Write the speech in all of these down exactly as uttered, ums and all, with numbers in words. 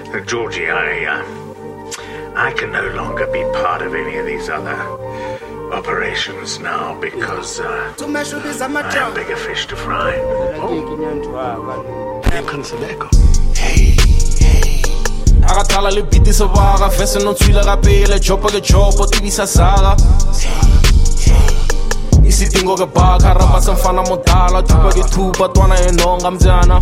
Uh, Georgie, I, uh, I can no longer be part of any of these other operations now because uh, I have bigger fish to fry. Hey, hey. Agatala le biti sa vaga, fesse non suila rapele, chopa che chopo, ti visa saga. Isi tingo che baka, rapa sa fana montala, tupa che tupa, tuana e nonga mzana.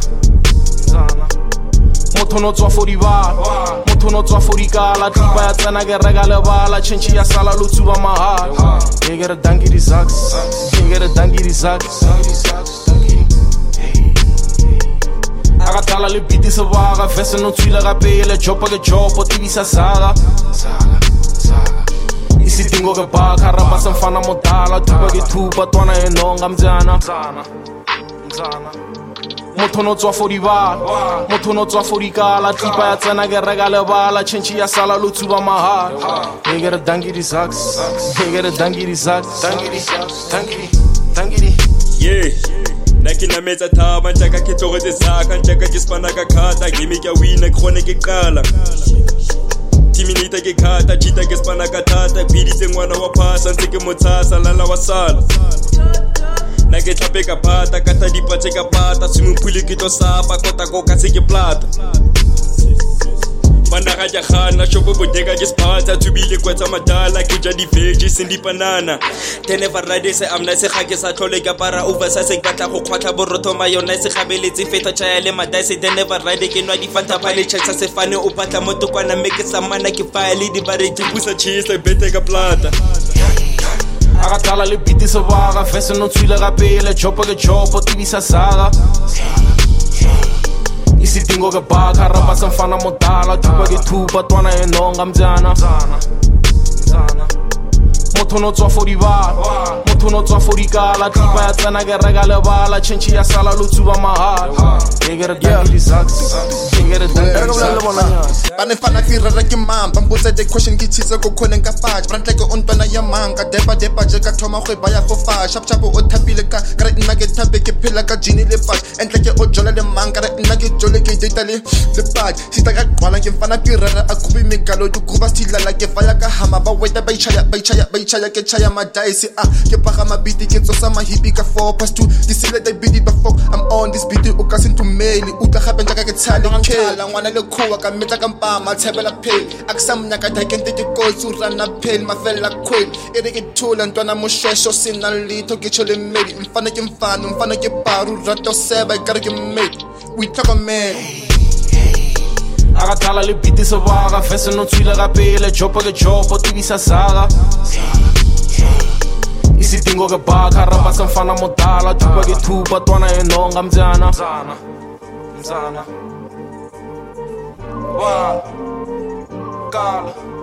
Moto no tswa for di bala, moto no tswa for di kala, tipa ya tsena ke reka le bala, chenchi ya sala lo tsuba mahala. They get a danky di sucks, they get a danky di sucks. Agatala le biti sa vaga, fesse non suila rapele, chopa che chopo, ti visa saga. Isi tingo che baka, rapa sa fana montala, tupa che tupa, tuana e nonga mzana. Moto no tswa for di bala, moto no tswa for di kala, tipa ya tsena ke reka le bala, chenchi ya sala lo tsuba mahala. They get a danky di sucks, they get a danky di sucks. Danky di sucks, danky di, danky di. Yeah. Naki na metsa thaba ntaka ke tlogetse saka ntaka ke spana ka khata game ke wina ke gone ke qala timinita ke khata chita ke spana ka thata phiditse ngwana wa phasa ntse ke motsasa lala wa sala na ke tlhape ka phata ka tsa dipatse ka pata simupule ke to sapa kota ko ka se ke plata Bana ga ja khana shopo bodega ke spatsa tubile kwetsa madala ke ja di veggies ndi banana tene varade se amna se ga ke sa tlhole ka para over sa se batla go khwatla borotho mayona se gabeletse feta tshaya le madai se tene varade ke nwa di fanta phale tshetsa se fane o batla motokwana make sa mana ke file di bare di busa cheese bete ka plata Agatala le biti sa vaga, fesse non suila rapele, chopa che chopo, ti visa saga. Isi tingo che baka, rapa sa fana montala, tupa che tupa, tuana e nonga mzana. Moto no tswa for di bala, moto no tswa for di kala, tipa ya tsena ke reka le bala, chenchi ya sala lo tsuba mahala. They get a danky di sucks, they get a danky di sucks. Bane fana ki rara ke mam, bambutsa the question ki tshitse go khoneng ka patch, brantle ke ontwana ya manga, depa depa je ka thoma go baya for fa, shap shap o thapile ka, kare nna ke thape ke phela ka jini le patch, entle ke o jola le manga, kare nna ke jole ke data le le patch, sita ka kwala ke fana ki rara a kubi megalo du kuba stila ke faya ka hama ba weta ba ichaya ba ichaya ba ichaya ke chaya ma dice ah ke pagama beat ke tsosa ma hippie ka four past two di sile the beat the fuck I'm on this beat o ka sento mail o tla gape ntaka ke tshale kela ngwana le khowa ka metla ka mpama tshebela pay aksamnya ka ta kente ke go surana pay mafela queen ere ke thula ntwana mo shesho sina litho ke chole medi mfana ke mfana mfana ke paru rato seba ka ke mate we talk a man Agatala le biti sa vaga, fesse non suila rapele, chopa che chopo, ti visa saga. Isi tingo che baka, rapa sa fana montala, tupa che tupa, tuana e nonga mzana. Mzana, mzana. Wa, kala.